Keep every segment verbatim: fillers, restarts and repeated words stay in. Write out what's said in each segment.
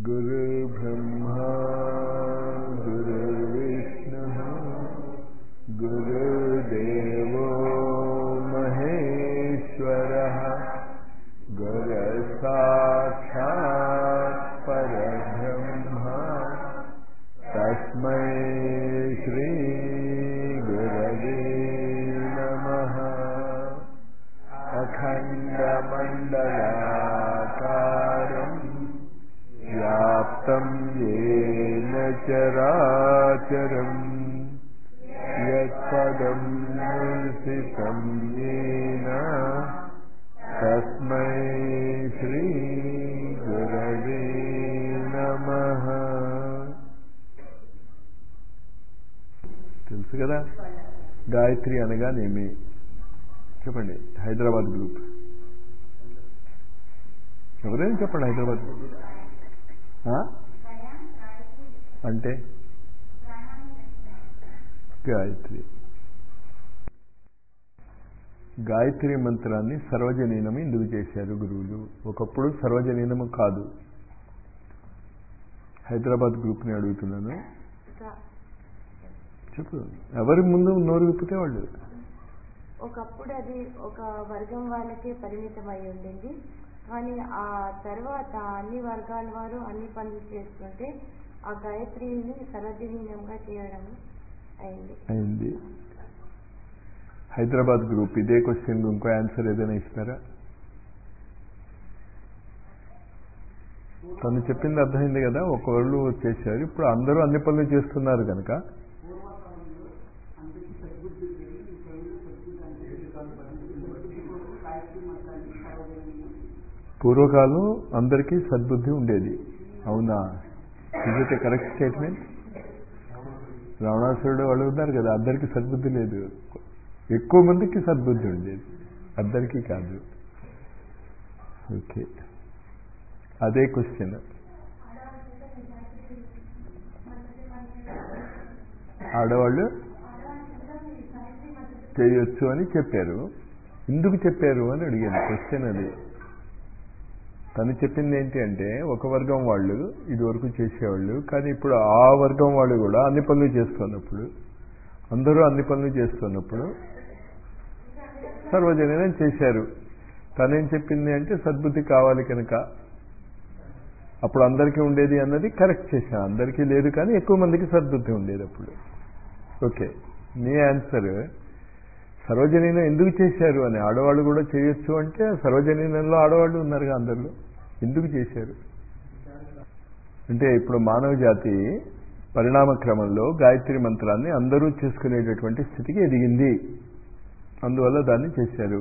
गुरुर्ब्रह्मा गुरुर्विष्णुः गुरुर्देवो महेश्वरः गुरुसाक्षात् परब्रह्मा तस्मै श्री गुरवे नमः। अखण्डमण्डलाकारम् व्याप्तं येन चराचरम् यत्पदं दर्शितं येन तस्मै श्री गुरवे नमः। తెలుసు కదా గాయత్రి అనగానేమి చెప్పండి. హైదరాబాద్ గ్రూప్ ఎవరైనా చెప్పండి. హైదరాబాద్ అంటే గాయత్రి గాయత్రి మంత్రాన్ని సర్వజనీనము ఎందుకు చేశారు గురువులు? ఒకప్పుడు సర్వజనీనము కాదు. హైదరాబాద్ గ్రూప్ని అడుగుతున్నాను, చెప్పు. ఎవరి ముందు నోరు విప్పితే వాళ్ళు. ఒకప్పుడు అది ఒక వర్గం వాళ్ళకే పరిమితం అయి ఉండింది, కానీ ఆ తర్వాత అన్ని వర్గాల వారు అన్ని పనులు చేస్తుంటే ఆ గాయత్రిని సర్వజనీనంగా చేయడం అయింది అయింది హైదరాబాద్ గ్రూప్ ఇదే క్వశ్చన్ ఇంకో ఆన్సర్ ఏదైనా ఇస్తారా? తను చెప్పింది అర్థమైంది కదా. ఒకళ్ళు చేశారు, ఇప్పుడు అందరూ అన్ని పనులు చేస్తున్నారు కనుక పూర్వకాలం అందరికీ సద్బుద్ధి ఉండేది. అవునా? Is it a correct statement? రావణాసురుడు వాళ్ళు ఉన్నారు కదా, అందరికీ సద్బుద్ధి లేదు. ఎక్కువ మందికి సద్బుద్ధి ఉండేది, అందరికీ కాదు. ఓకే, అదే క్వశ్చన్. ఆడవాళ్ళు చేయొచ్చు అని చెప్పారు. ఎందుకు చెప్పారు అని అడిగాను. క్వశ్చన్ అది. తను చెప్పింది ఏంటి అంటే, ఒక వర్గం వాళ్ళు ఇది వరకు చేసేవాళ్ళు, కానీ ఇప్పుడు ఆ వర్గం వాళ్ళు కూడా అన్ని పనులు చేస్తున్నప్పుడు, అందరూ అన్ని పనులు చేస్తున్నప్పుడు సర్వజనీనం చేశారు. తనేం చెప్పింది అంటే సద్బుద్ధి కావాలి కనుక అప్పుడు అందరికీ ఉండేది అన్నది కరెక్ట్ చేశాను. అందరికీ లేదు కానీ ఎక్కువ మందికి సద్బుద్ధి ఉండేది అప్పుడు. ఓకే, మీ ఆన్సర్ సర్వజనీనం ఎందుకు చేశారు అని. ఆడవాళ్ళు కూడా చేయొచ్చు అంటే సర్వజనీనంలో ఆడవాళ్ళు ఉన్నారుగా అందరిలో, ఎందుకు చేశారు అంటే ఇప్పుడు మానవ జాతి పరిణామ క్రమంలో గాయత్రి మంత్రాన్ని అందరూ చేసుకునేటటువంటి స్థితికి ఎదిగింది, అందువల్ల దాన్ని చేశారు.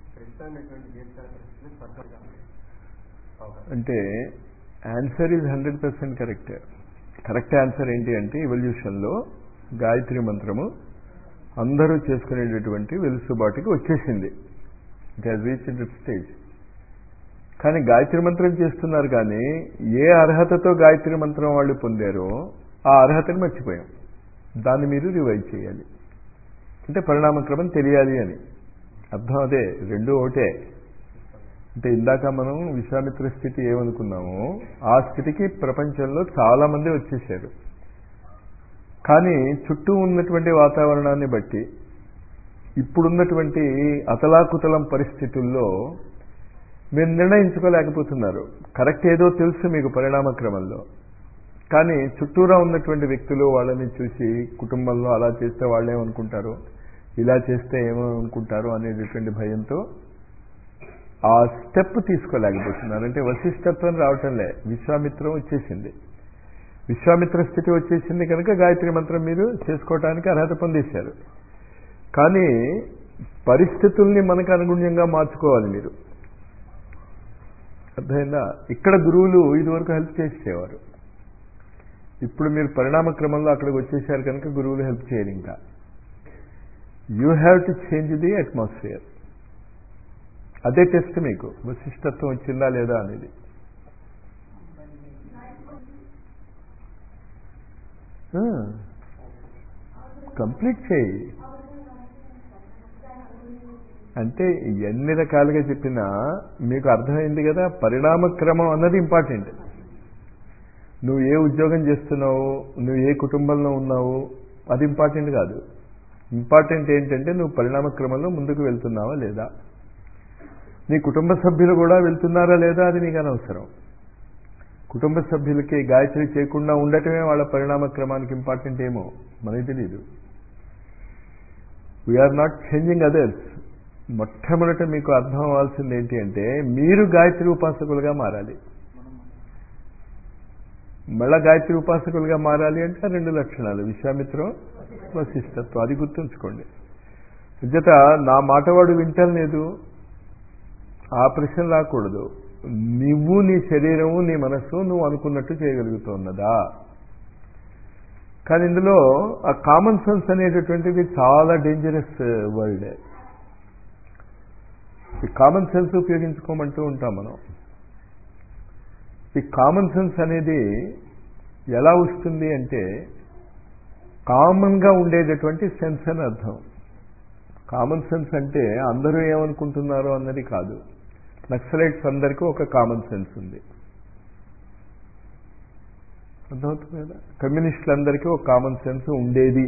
అంటే answer is hundred percent correct. Correct answer ఏంటి అంటే, ఎవల్యూషన్లో గాయత్రి మంత్రము అందరూ చేసుకునేటటువంటి వెలుసుబాటుకి వచ్చేసింది. It has reached that stage. కానీ గాయత్రి మంత్రం చేస్తున్నారు, కానీ ఏ అర్హతతో గాయత్రి మంత్రం వాళ్ళు పొందారో ఆ అర్హతని మర్చిపోయాం. దాన్ని మీరు రివైజ్ చేయాలి. అంటే పరిణామక్రమం తెలియాలి అని అర్థం. అదే, రెండు ఒకటే. అంటే ఇందాక మనం విశ్వామిత్ర స్థితి ఏమనుకున్నామో ఆ స్థితికి ప్రపంచంలో చాలామంది వచ్చేసారు. కానీ చుట్టూ ఉన్నటువంటి వాతావరణాన్ని బట్టి, ఇప్పుడున్నటువంటి అతలాకుతలం పరిస్థితుల్లో మీరు నిర్ణయించుకోలేకపోతున్నారు. కరెక్ట్ ఏదో తెలుసు మీకు పరిణామ క్రమంలో, కానీ చుట్టూరా ఉన్నటువంటి వ్యక్తులు వాళ్ళని చూసి కుటుంబంలో అలా చేస్తే వాళ్ళేమనుకుంటారు, ఇలా చేస్తే ఏమో అనుకుంటారు అనేటటువంటి భయంతో ఆ స్టెప్ తీసుకోలేకపోతున్నారు. అంటే వశిష్ఠత్వం రావటంలే, విశ్వామిత్రం వచ్చేసింది. విశ్వామిత్ర స్థితి వచ్చేసింది కనుక గాయత్రి మంత్రం మీరు చేసుకోవటానికి అర్హత పొందేశారు. కానీ పరిస్థితుల్ని మనకు అనుగుణ్యంగా మార్చుకోవాలి మీరు. అర్థమైందా? ఇక్కడ గురువులు ఇదివరకు హెల్ప్ చేసేవారు, ఇప్పుడు మీరు పరిణామ క్రమంలో అక్కడికి వచ్చేసారు కనుక గురువులు హెల్ప్ చేయరు. ఇంకా you have to change the atmosphere. అదే టెస్ట్ మీకు, వశిష్ఠత్వం వచ్చిందా లేదా అనేది. కంప్లీట్ చేయి. అంటే ఎన్ని రకాలుగా చెప్పినా మీకు అర్థమైంది కదా, పరిణామ క్రమం అన్నది ఇంపార్టెంట్. నువ్వు ఏ ఉద్యోగం చేస్తున్నావు, నువ్వు ఏ కుటుంబంలో ఉన్నావు, అది ఇంపార్టెంట్ కాదు. ఇంపార్టెంట్ ఏంటంటే నువ్వు పరిణామ క్రమంలో ముందుకు వెళ్తున్నావా లేదా, నీ కుటుంబ సభ్యులు కూడా వెళ్తున్నారా లేదా, అది నీకు అనవసరం. కుటుంబ సభ్యులకి గాయత్రి చేయకుండా ఉండటమే వాళ్ళ పరిణామ క్రమానికి ఇంపార్టెంట్ ఏమో మనకి తెలియదు. We are not changing others. మొట్టమొదట మీకు అర్థం అవ్వాల్సింది ఏంటి అంటే మీరు గాయత్రి ఉపాసకులుగా మారాలి. మళ్ళా గాయత్రి ఉపాసకులుగా మారాలి అంటే రెండు లక్షణాలు, విశ్వామిత్రం, వశిష్ఠత్వం. అది గుర్తుంచుకోండి. విద్యత నా మాటవాడు వింటలేదు, ఆ ప్రశ్న రాకూడదు. నువ్వు నీ శరీరము నీ మనస్సు నువ్వు అనుకున్నట్టు చేయగలుగుతున్నదా. కానీ ఇందులో ఆ కామన్ సెన్స్ అనేటటువంటిది చాలా డేంజరస్ వర్డ్. ఈ కామన్ సెన్స్ ఉపయోగించుకోమంటూ ఉంటాం మనం. ఈ కామన్ సెన్స్ అనేది ఎలా వస్తుంది అంటే కామన్గా ఉండేటటువంటి సెన్స్ అని అర్థం. కామన్ సెన్స్ అంటే అందరూ ఏమనుకుంటున్నారో అన్నది కాదు. నక్సలైట్స్ అందరికీ ఒక కామన్ సెన్స్ ఉంది, అర్థమవుతుంది కదా. కమ్యూనిస్టులందరికీ ఒక కామన్ సెన్స్ ఉండేది,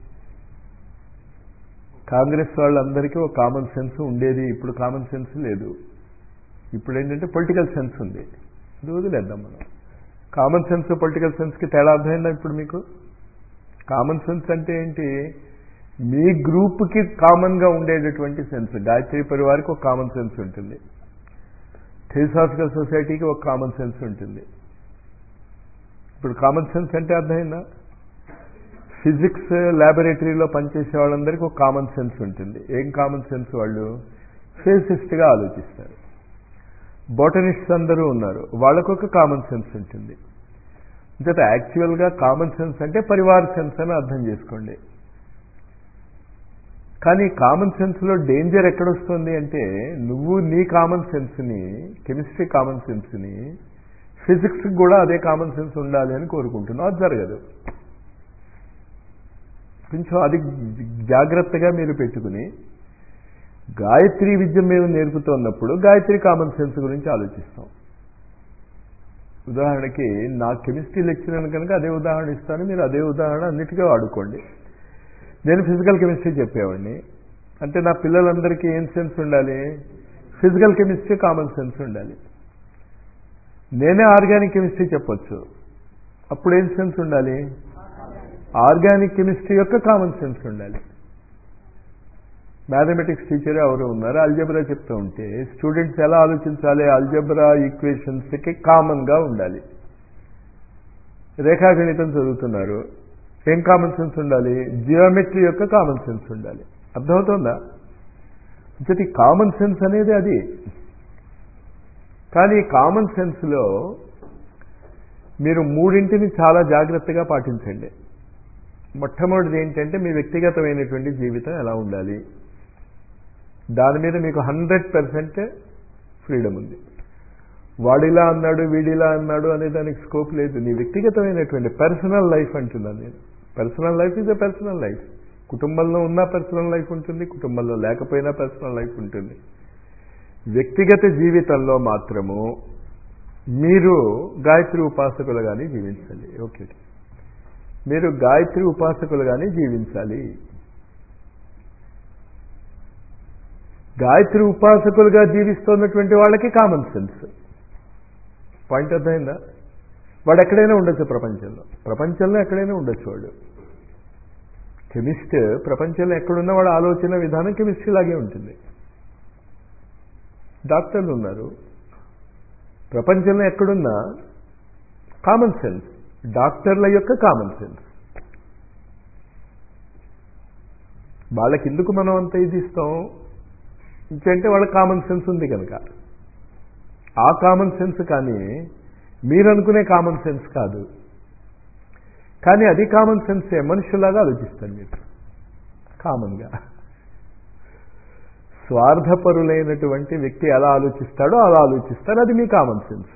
కాంగ్రెస్ వాళ్ళందరికీ ఒక కామన్ సెన్స్ ఉండేది. ఇప్పుడు కామన్ సెన్స్ లేదు. ఇప్పుడు ఏంటంటే పొలిటికల్ సెన్స్ ఉంది. అది వదిలేద్దాం మనం. కామన్ సెన్స్ పొలిటికల్ సెన్స్కి తేడా అర్థమైందా ఇప్పుడు మీకు? కామన్ సెన్స్ అంటే ఏంటి? మీ గ్రూప్కి కామన్గా ఉండేటటువంటి సెన్స్. గాయత్రి పరివారికి ఒక కామన్ సెన్స్ ఉంటుంది, థియోసాఫికల్ సొసైటీకి ఒక కామన్ సెన్స్ ఉంటుంది. ఇప్పుడు కామన్ సెన్స్ అంటే అర్థమైందా? ఫిజిక్స్ ల్యాబొరేటరీలో పనిచేసే వాళ్ళందరికీ ఒక కామన్ సెన్స్ ఉంటుంది. ఏం కామన్ సెన్స్? వాళ్ళు ఫిజిసిస్ట్గా ఆలోచిస్తారు. బోటనిస్ట్స్ అందరూ ఉన్నారు, వాళ్ళకు ఒక కామన్ సెన్స్ ఉంటుంది. అంటే యాక్చువల్గా కామన్ సెన్స్ అంటే పరివార సెన్స్ అని అర్థం చేసుకోండి. కానీ కామన్ సెన్స్లో డేంజర్ ఎక్కడొస్తుంది అంటే నువ్వు నీ కామన్ సెన్స్ని, కెమిస్ట్రీ కామన్ సెన్స్ని ఫిజిక్స్కి కూడా అదే కామన్ సెన్స్ ఉండాలి అని కోరుకుంటున్నావు. అది జరగదు. కొంచెం అది జాగ్రత్తగా మీరు పెట్టుకుని గాయత్రి విద్య మేము నేర్పుతున్నప్పుడు గాయత్రి కామన్ సెన్స్ గురించి ఆలోచిస్తాం. ఉదాహరణకి నా కెమిస్ట్రీ లెక్చరర్ కనుక అదే ఉదాహరణ ఇస్తాను, మీరు అదే ఉదాహరణ అన్నిటికీ వాడుకోండి. నేను ఫిజికల్ కెమిస్ట్రీ చెప్పేవాడిని అంటే నా పిల్లలందరికీ ఏం సెన్స్ ఉండాలి? ఫిజికల్ కెమిస్ట్రీ కామన్ సెన్స్ ఉండాలి. నేనే ఆర్గానిక్ కెమిస్ట్రీ చెప్పొచ్చు, అప్పుడు ఏం సెన్స్ ఉండాలి? ఆర్గానిక్ కెమిస్ట్రీ యొక్క కామన్ సెన్స్ ఉండాలి. మ్యాథమెటిక్స్ టీచర్ ఎవరు ఉన్నారు, అల్జబ్రా చెప్తూ ఉంటే స్టూడెంట్స్ ఎలా ఆలోచించాలి? అల్జబ్రా ఈక్వేషన్స్కి కామన్గా ఉండాలి. రేఖాగణితం చదువుతున్నారు, ఏం కామన్ సెన్స్ ఉండాలి? జియోమెట్రీ యొక్క కామన్ సెన్స్ ఉండాలి. అర్థమవుతుందా? అంటే కామన్ సెన్స్ అనేది అది. కానీ కామన్ సెన్స్లో మీరు మూడింటిని చాలా జాగ్రత్తగా పాటించండి. మొట్టమొదటిది ఏంటంటే మీ వ్యక్తిగతమైనటువంటి జీవితం ఎలా ఉండాలి, దాని మీద మీకు హండ్రెడ్ పర్సెంట్ ఫ్రీడమ్ ఉంది. వాడిలా అన్నాడు వీడిలా అన్నాడు అనే దానికి స్కోప్ లేదు. నీ వ్యక్తిగతమైనటువంటి పర్సనల్ లైఫ్ అంటున్నాను నేను. Personal life is a personal life. కుటుంబంలో ఉన్నా పర్సనల్ లైఫ్ ఉంటుంది, కుటుంబంలో లేకపోయినా పర్సనల్ లైఫ్ ఉంటుంది. వ్యక్తిగత జీవితంలో మాత్రము మీరు గాయత్రి ఉపాసకులుగానే జీవించాలి. ఓకే, మీరు గాయత్రి ఉపాసకులుగానే జీవించాలి. గాయత్రి ఉపాసకులుగా జీవిస్తున్నటువంటి వాళ్ళకి కామన్ సెన్స్ పాయింట్ అర్థమైందా? వాడు ఎక్కడైనా ఉండొచ్చు ప్రపంచంలో, ప్రపంచంలో ఎక్కడైనా ఉండొచ్చు వాడు. కెమిస్ట్ ప్రపంచంలో ఎక్కడున్నా వాడు ఆలోచన విధానం కెమిస్ట్రీ లాగే ఉంటుంది. డాక్టర్లు ఉన్నారు, ప్రపంచంలో ఎక్కడున్నా కామన్ సెన్స్, డాక్టర్ల యొక్క కామన్ సెన్స్. వాళ్ళకి ఎందుకు మనం అంత ఇది ఇస్తాం అంటే వాళ్ళ కామన్ సెన్స్ ఉంది కనుక. ఆ కామన్ సెన్స్ కానీ మీరు అనుకునే కామన్ సెన్స్ కాదు. కానీ అది కామన్ సెన్సే, మనుషులాగా ఆలోచిస్తారు మీరు కామన్గా. స్వార్థపరులైనటువంటి వ్యక్తి ఎలా ఆలోచిస్తాడో అలా ఆలోచిస్తారు, అది మీ కామన్ సెన్స్.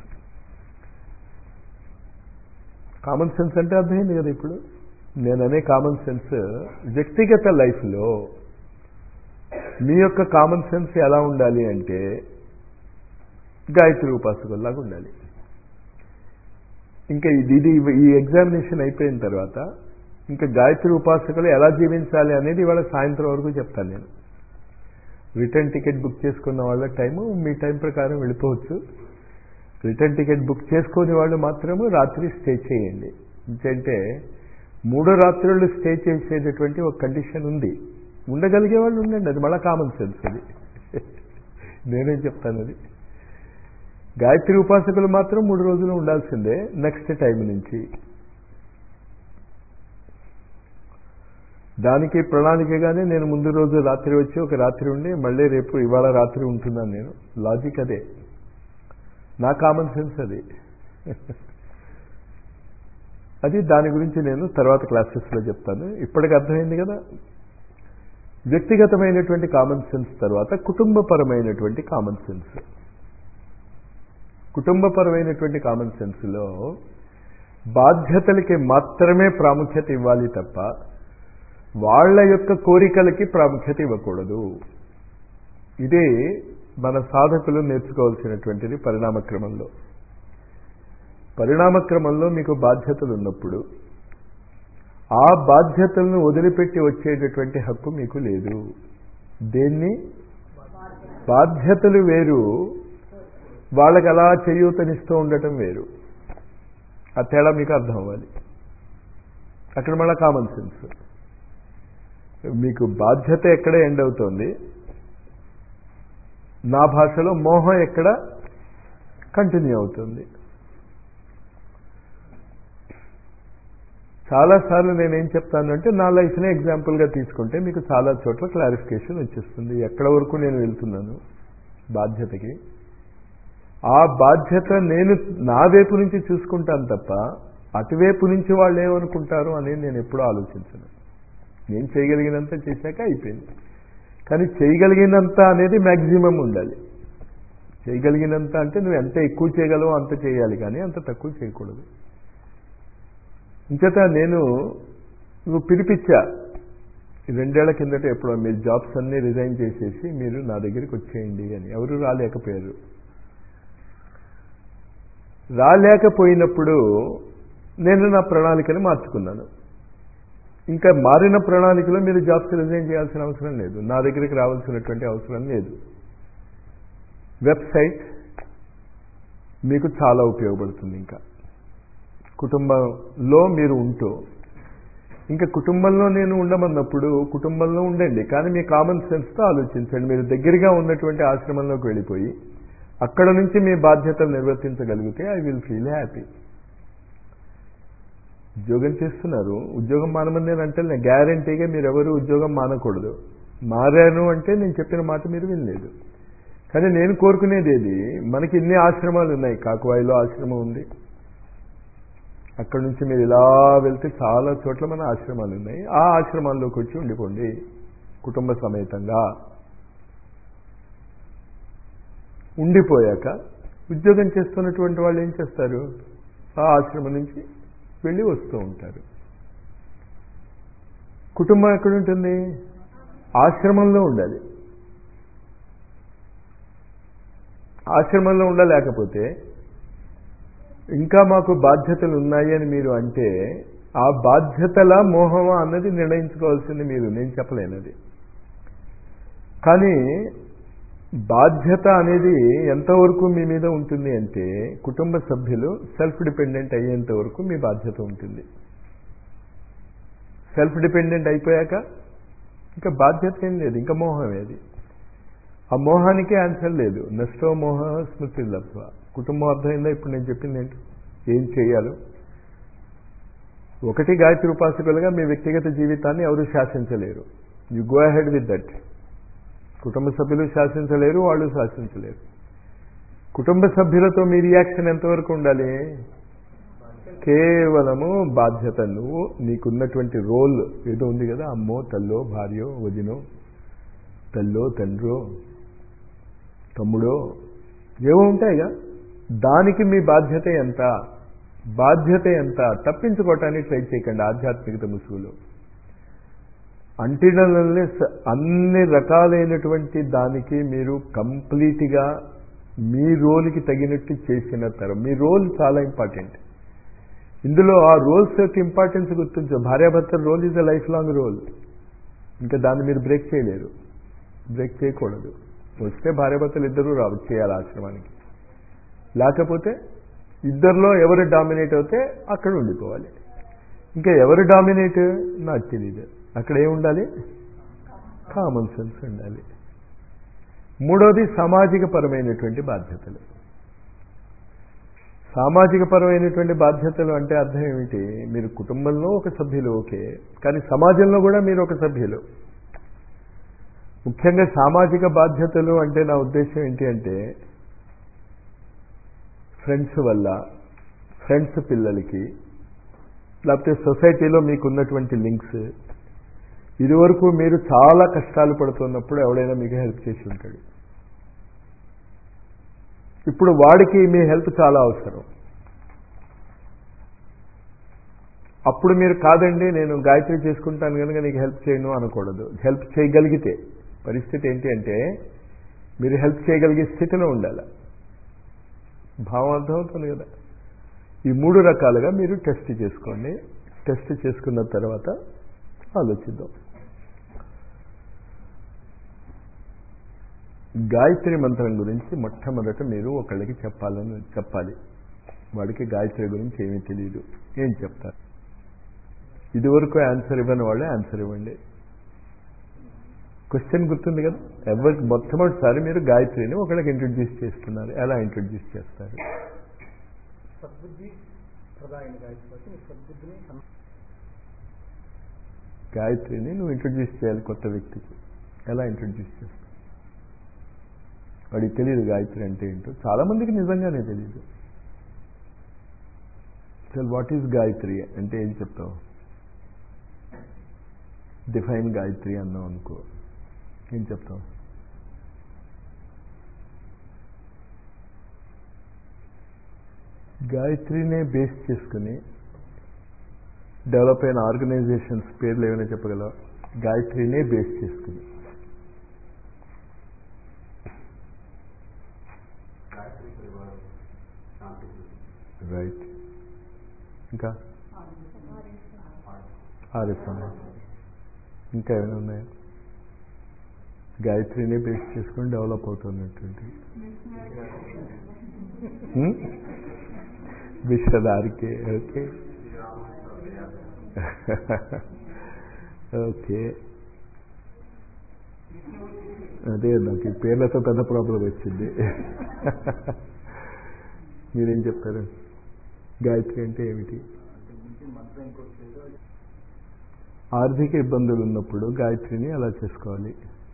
కామన్ సెన్స్ అంటే అర్థమైంది కదా. ఇప్పుడు నేననే కామన్ సెన్స్ వ్యక్తిగత లైఫ్లో మీ యొక్క కామన్ సెన్స్ ఎలా ఉండాలి అంటే గాయత్రి ఉపాసకుల్లాగా ఉండాలి. ఇంకా ఇది ఇది ఈ ఎగ్జామినేషన్ అయిపోయిన తర్వాత ఇంకా గాయత్రి ఉపాసకులు ఎలా జీవించాలి అనేది ఇవాళ సాయంత్రం వరకు చెప్తాను నేను. రిటర్న్ టికెట్ బుక్ చేసుకున్న వాళ్ళ టైము మీ టైం ప్రకారం వెళ్ళిపోవచ్చు. రిటర్న్ టికెట్ బుక్ చేసుకునే వాళ్ళు మాత్రము రాత్రి స్టే చేయండి. ఎందుకంటే మూడో రాత్రులు స్టే చేసేటటువంటి ఒక కండిషన్ ఉంది. ఉండగలిగే వాళ్ళు ఉండండి, అది మళ్ళీ కామన్ సెన్స్. అది నేనేం చెప్తాను, అది గాయత్రి ఉపాసకులు మాత్రం మూడు రోజులు ఉండాల్సిందే నెక్స్ట్ టైం నుంచి. దానికి ప్రణాళికగానే నేను ముందు రోజు రాత్రి వచ్చి ఒక రాత్రి ఉండి మళ్ళీ రేపు ఇవాళ రాత్రి ఉంటున్నాను. నేను లాజిక్ అదే, నా కామన్ సెన్స్ అది. అది దాని గురించి నేను తర్వాత క్లాసెస్లో చెప్తాను. ఇప్పటికి అర్థమైంది కదా. వ్యక్తిగతమైనటువంటి కామన్ సెన్స్ తర్వాత కుటుంబపరమైనటువంటి కామన్ సెన్స్. కుటుంబపరమైనటువంటి కామన్ సెన్స్లో బాధ్యతలకి మాత్రమే ప్రాముఖ్యత ఇవ్వాలి తప్ప వాళ్ళ యొక్క కోరికలకి ప్రాముఖ్యత ఇవ్వకూడదు. ఇదే మన సాధకులు నేర్చుకోవాల్సినటువంటిది. పరిణామక్రమంలో పరిణామక్రమంలో మీకు బాధ్యతలు ఉన్నప్పుడు ఆ బాధ్యతలను వదిలిపెట్టి వచ్చేటటువంటి హక్కు మీకు లేదు. దేన్ని? బాధ్యతలు వేరు, వాళ్ళకి అలా చేయూతనిస్తూ ఉండటం వేరు. ఆ తేడా మీకు అర్థం అవ్వాలి. అక్కడ మళ్ళీ కామన్ సెన్స్. మీకు బాధ్యత ఎక్కడ ఎండ్ అవుతోంది, నా భాషలో మోహం ఎక్కడ కంటిన్యూ అవుతుంది. చాలాసార్లు నేనేం చెప్తానంటే నా లైఫ్నే ఎగ్జాంపుల్గా తీసుకుంటే మీకు చాలా చోట్ల క్లారిఫికేషన్ వచ్చేస్తుంది ఎక్కడ వరకు నేను వెళ్తున్నాను బాధ్యతకి. ఆ బాధ్యత నేను నా వైపు నుంచి చూసుకుంటాను తప్ప అటువైపు నుంచి వాళ్ళు ఏమనుకుంటారు అనేది నేను ఎప్పుడూ ఆలోచించను. నేను చేయగలిగినంత చేశాక అయిపోయింది. కానీ చేయగలిగినంత అనేది మ్యాక్సిమం ఉండాలి. చేయగలిగినంత అంటే నువ్వు ఎంత ఎక్కువ చేయగలవో అంత చేయాలి, కానీ అంత తక్కువ చేయకూడదు. ఇంచేత నేను నువ్వు పిలిపించా రెండేళ్ల కిందట ఎప్పుడో మీరు జాబ్స్ అన్నీ రిజైన్ చేసేసి మీరు నా దగ్గరికి వచ్చేయండి అని. ఎవరు రాలేకపోయారు. రాలేకపోయినప్పుడు నేను నా ప్రణాళికను మార్చుకున్నాను. ఇంకా మారిన ప్రణాళికలో మీరు జాబ్స్ రిజైన్ చేయాల్సిన అవసరం లేదు, నా దగ్గరికి రావాల్సినటువంటి అవసరం లేదు. వెబ్సైట్ మీకు చాలా ఉపయోగపడుతుంది. ఇంకా కుటుంబంలో మీరు ఉంటూ ఇంకా కుటుంబంలో నేను ఉండమన్నప్పుడు కుటుంబంలో ఉండండి, కానీ మీ కామన్ సెన్స్తో ఆలోచించండి. మీరు దగ్గరగా ఉన్నటువంటి ఆశ్రమంలోకి వెళ్ళిపోయి అక్కడ నుంచి మీ బాధ్యతలు నిర్వర్తించగలిగితే ఐ విల్ ఫీల్ హ్యాపీ. ఉద్యోగం చేస్తున్నారు, ఉద్యోగం మానమని నేను అంటే గ్యారంటీగా మీరు ఎవరు ఉద్యోగం మానకూడదు. మారాను అంటే నేను చెప్పిన మాట మీరు వినలేదు. కానీ నేను కోరుకునేది ఏది, మనకి ఇన్ని ఆశ్రమాలు ఉన్నాయి. కాకువాయిలో ఆశ్రమం ఉంది, అక్కడ నుంచి మీరు ఇలా వెళ్తే చాలా చోట్ల మన ఆశ్రమాలు ఉన్నాయి. ఆ ఆశ్రమాల్లోకి వచ్చి ఉండిపోండి కుటుంబ సమేతంగా. ఉండిపోయాక ఉద్యోగం చేస్తున్నటువంటి వాళ్ళు ఏం చేస్తారు, ఆ ఆశ్రమం నుంచి వెళ్ళి వస్తూ ఉంటారు. కుటుంబం ఎక్కడుంటుంది? ఆశ్రమంలో ఉండాలి. ఆశ్రమంలో ఉండలేకపోతే ఇంకా మాకు బాధ్యతలు ఉన్నాయి అని మీరు అంటే ఆ బాధ్యతల మోహమా అన్నది నిర్ణయించుకోవాల్సింది మీరు, నేను చెప్పలేనది. కానీ బాధ్యత అనేది ఎంతవరకు మీ మీద ఉంటుంది అంటే కుటుంబ సభ్యులు సెల్ఫ్ డిపెండెంట్ అయ్యేంత వరకు మీ బాధ్యత ఉంటుంది. సెల్ఫ్ డిపెండెంట్ అయిపోయాక ఇంకా బాధ్యత ఏం లేదు, ఇంకా మోహం ఏది. ఆ మోహానికి ఆన్సర్ లేదు. నష్టో మోహ స్మృతి లబ్ధ. కుటుంబం అర్థమైందా ఇప్పుడు నేను చెప్పింది ఏంటి, ఏం చేయాలో? ఒకటి, గాయత్రి ఉపాసకులుగా మీ వ్యక్తిగత జీవితాన్ని ఎవరు శాసించలేరు. You go ahead with that. కుటుంబ సభ్యులు శాసించలేరు, వాళ్ళు శాసించలేరు. కుటుంబ సభ్యులతో మీ రియాక్షన్ ఎంతవరకు ఉండాలి? కేవలము బాధ్యత. నువ్వు నీకున్నటువంటి రోల్ ఏదో ఉంది కదా, అమ్మో తల్లో భార్యో వదినో తల్లో తండ్రో తమ్ముడో ఏవో ఉంటాయిగా, దానికి మీ బాధ్యత ఎంత, బాధ్యత ఎంత తప్పించుకోవటానికి ట్రై చేయకండి. ఆధ్యాత్మికత ముసుగులో అంటినల్ని అన్ని రకాలైనటువంటి దానికి మీరు కంప్లీట్గా మీ రోల్కి తగినట్టు చేసిన తరం. మీ రోల్ చాలా ఇంపార్టెంట్. ఇందులో ఆ రోల్స్ యొక్క ఇంపార్టెన్స్ గుర్తించు. భార్యాభర్తల role is a life long role. ఇంకా దాన్ని మీరు బ్రేక్ చేయలేరు, బ్రేక్ చేయకూడదు. వస్తే భార్యాభర్తలు ఇద్దరూ రావు చేయాలి ఆశ్రమానికి. లేకపోతే ఇద్దరిలో ఎవరు డామినేట్ అవుతే అక్కడ ఉండిపోవాలి. ఇంకా ఎవరు డామినేట్ నాకు తెలియదు. అక్కడ ఏమి ఉండాలి? కామన్ సెన్స్ ఉండాలి. మూడోది సామాజిక పరమైనటువంటి బాధ్యతలు. సామాజిక పరమైనటువంటి బాధ్యతలు అంటే అర్థం ఏమిటి? మీరు కుటుంబంలో ఒక సభ్యులు ఓకే, కానీ సమాజంలో కూడా మీరు ఒక సభ్యులు. ముఖ్యంగా సామాజిక బాధ్యతలు అంటే నా ఉద్దేశం ఏంటి అంటే, ఫ్రెండ్స్ వల్ల, ఫ్రెండ్స్ పిల్లలకి, లేకపోతే సొసైటీలో మీకున్నటువంటి లింక్స్, ఇదివరకు మీరు చాలా కష్టాలు పడుతున్నప్పుడు ఎవడైనా మీకు హెల్ప్ చేసి ఉంటాడు. ఇప్పుడు వాడికి మీ హెల్ప్ చాలా అవసరం. అప్పుడు మీరు కాదండి నేను గాయత్రి చేసుకుంటాను కనుక నీకు హెల్ప్ చేయను అనకూడదు. హెల్ప్ చేయగలిగితే, పరిస్థితి ఏంటి అంటే మీరు హెల్ప్ చేయగలిగే స్థితిలో ఉండాలి. భావం అర్థమవుతుంది కదా? ఈ మూడు రకాలుగా మీరు టెస్ట్ చేసుకోండి. టెస్ట్ చేసుకున్న తర్వాత ఆలోచిద్దాం. గాయత్రి మంత్రం గురించి మొట్టమొదట మీరు ఒకళ్ళకి చెప్పాలని చెప్పాలి. వాడికి గాయత్రి గురించి ఏమీ తెలియదు, ఏం చెప్తారు? ఇదివరకు ఆన్సర్ ఇవ్వని వాళ్ళే ఆన్సర్ ఇవ్వండి. క్వశ్చన్ గుర్తుంది కదా? ఎవరికి మొట్టమొదటిసారి మీరు గాయత్రిని ఒకళ్ళకి ఇంట్రడ్యూస్ చేస్తున్నారు. ఎలా ఇంట్రడ్యూస్ చేస్తారు? గాయత్రిని నువ్వు ఇంట్రడ్యూస్ చేయాలి కొత్త వ్యక్తికి. ఎలా ఇంట్రడ్యూస్ చేస్తావు? వాడికి తెలియదు గాయత్రి అంటే ఏంటో. చాలా మందికి నిజంగానే తెలియదు. అసలు వాట్ ఈజ్ గాయత్రి అంటే ఏం చెప్తావు? డిఫైన్ గాయత్రి అన్నావు అనుకో, ఏం చెప్తావు? గాయత్రినే బేస్ చేసుకుని డెవలప్ అయిన ఆర్గనైజేషన్స్ పేర్లు ఏమైనా చెప్పగలవా? గాయత్రినే బేస్ చేసుకుని. రైట్. ఇంకా ఆర్ఎస్ఎం. ఇంకా ఏమైనా ఉన్నాయా? గాయత్రిని బేస్ చేసుకుని డెవలప్ అవుతున్నటువంటి విశ్వదారికే. ఓకే ఓకే అదే నాకు ఈ పేర్లతో పెద్ద ప్రాబ్లం వచ్చింది. మీరేం చెప్తారు? గాయత్రి అంటే ఏమిటి? ఆర్థిక ఇబ్బందులు ఉన్నప్పుడు గాయత్రిని అలా చేసుకోవాలి.